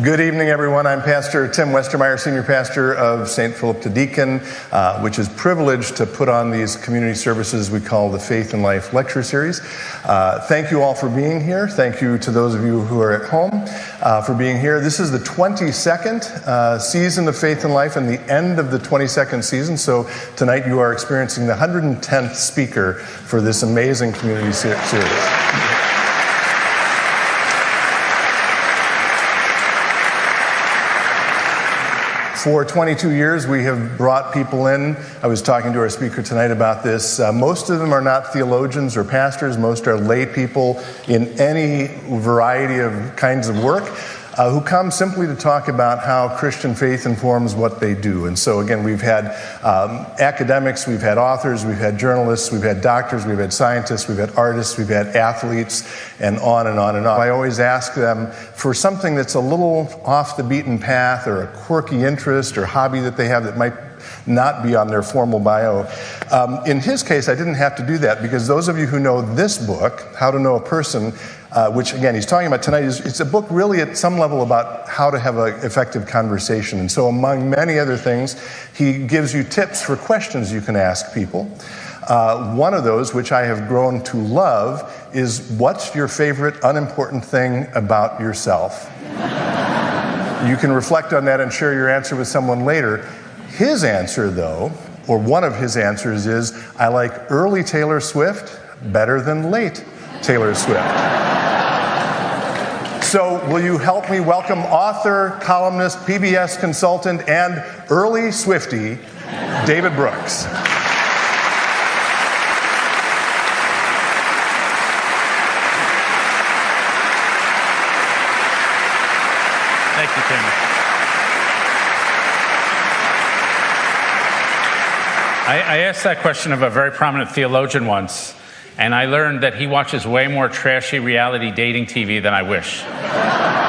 Good evening, everyone. I'm Pastor Tim Westermeyer, Senior Pastor of St. Philip the Deacon, which is privileged to put on these community services we call the Faith and Life Lecture Series. Thank you all for being here. Thank you to those of you who are at home for being here. This is the 22nd season of Faith and Life and the end of the 22nd season. So tonight you are experiencing the 110th speaker for this amazing community series. For 22 years, we have brought people in. I was talking to our speaker tonight about this. Most of them are not theologians or pastors. Most are lay people in any variety of kinds of work who come simply to talk about how Christian faith informs what they do. And so, again, we've had academics, we've had authors, we've had journalists, we've had doctors, we've had scientists, we've had artists, we've had athletes, and on and on and on. I always ask them for something that's a little off the beaten path or a quirky interest or hobby that they have that might not be on their formal bio. In his case, I didn't have to do that because those of you who know this book, How to Know a Person, which again he's talking about tonight, it's a book really at some level about how to have an effective conversation. And so among many other things, he gives you tips for questions you can ask people. One of those, which I have grown to love, is what's your favorite unimportant thing about yourself? You can reflect on that and share your answer with someone later. His answer, though, or one of his answers is, I like early Taylor Swift better than late Taylor Swift. So will you help me welcome author, columnist, PBS consultant, and early Swiftie, David Brooks. Thank you, Tim. I asked that question of a very prominent theologian once, and I learned that he watches way more trashy reality dating TV than I wish.